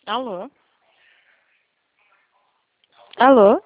Alô? Alô?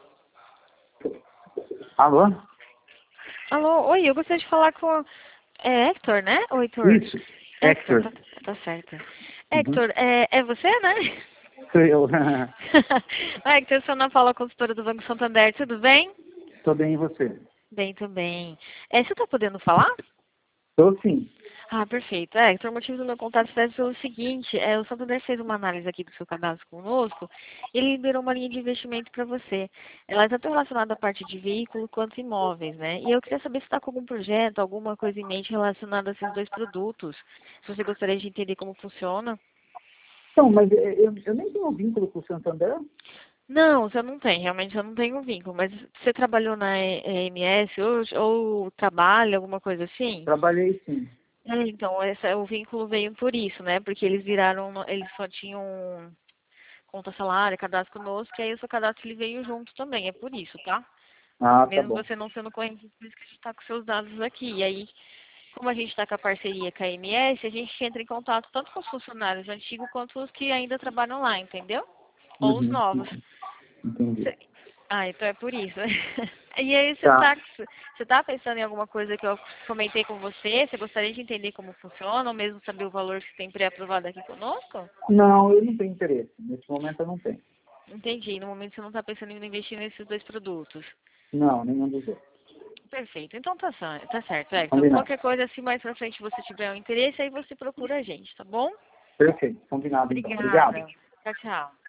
Alô? Alô? Oi, eu gostaria de falar com... É Hector, né? Oi, Hector. Isso, Hector. Tá certo. Uhum. Hector, é você, né? Sou eu. Hector, eu sou a Ana Paula, consultora do Banco Santander, tudo bem? Tô bem, e você? Bem também. Você tá podendo falar? Tô sim. Ah, perfeito. Hector, o motivo do meu contato é pelo seguinte, o Santander fez uma análise aqui do seu cadastro conosco, e ele liberou uma linha de investimento para você. Ela é tanto relacionada à parte de veículo quanto imóveis, né? E eu queria saber se está com algum projeto, alguma coisa em mente relacionada a esses dois produtos. Se você gostaria de entender como funciona. Então, mas eu nem tenho vínculo com o Santander. Não, você não tem, realmente eu não tenho vínculo, mas você trabalhou na EMS hoje, ou trabalha, alguma coisa assim? Trabalhei sim. Então, o vínculo veio por isso, né? Porque eles eles só tinham conta salário, cadastro conosco, e aí o seu cadastro ele veio junto também, é por isso, tá? Ah, tá Mesmo bom. você não sendo corrente, por isso que a gente está com seus dados aqui. E aí, como a gente está com a parceria com a MS, a gente entra em contato tanto com os funcionários antigos quanto os que ainda trabalham lá, entendeu? Ou os Uhum. novos. Entendi. Então é por isso. E aí Tá. você tá pensando em alguma coisa que eu comentei com você? Você gostaria de entender como funciona, ou mesmo saber o valor que tem pré-aprovado aqui conosco? Não, eu não tenho interesse. Nesse momento eu não tenho. Entendi. No momento você não está pensando em investir nesses dois produtos. Não, nenhum dos dois. Perfeito. Então tá certo, Hector. Combinado. Qualquer coisa, se mais pra frente você tiver um interesse, aí você procura a gente, tá bom? Perfeito. Combinado então. Obrigado. Obrigada. Tchau, tchau.